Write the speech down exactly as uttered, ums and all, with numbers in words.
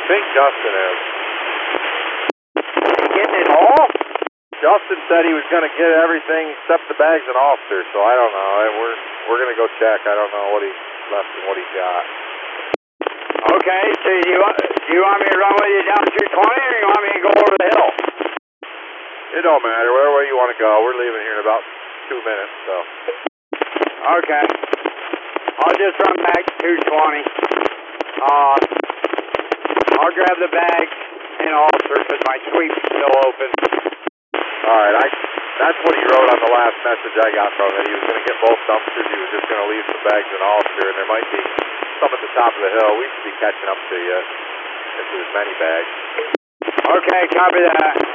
think Justin is. You getting it all? Justin said he was going to get everything except the bags and Ulster, so I don't know. We're we're going to go check. I don't know what he left and what he got. Okay, so you, do you want me to run with you down two twenty, or you want me to go over the hill? It don't matter. Where, where you want to go. We're leaving here in about two minutes, so. Okay. I'll just run back to two twenty. Uh, I'll grab the bag and Ulster because my sweep's still open. Alright, I that's what he wrote on the last message I got from him. He was going to get both dumpsters. He was just going to leave some bags in Ulster, and there might be some at the top of the hill. We should be catching up to you if there's many bags. Okay, copy that.